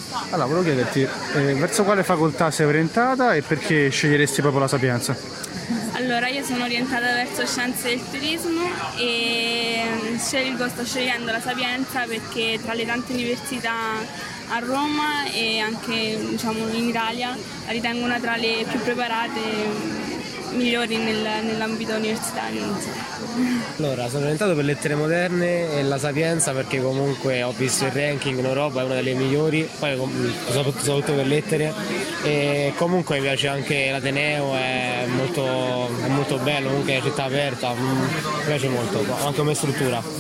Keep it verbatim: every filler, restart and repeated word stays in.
Allora, volevo chiederti, eh, verso quale facoltà sei orientata e perché sceglieresti proprio la Sapienza? Allora, io sono orientata verso scienze del turismo e scelgo, sto scegliendo la Sapienza perché tra le tante università a Roma e anche diciamo, in Italia la ritengo una tra le più preparate migliori nel- nell'ambito universitario. Insomma. Allora, sono orientato per lettere moderne e la Sapienza perché comunque ho visto il ranking in Europa, è una delle migliori, poi com- soprattutto, soprattutto per lettere, e comunque mi piace anche l'Ateneo, è molto, è molto bello, comunque è città aperta, mm, mi piace molto, anche come struttura.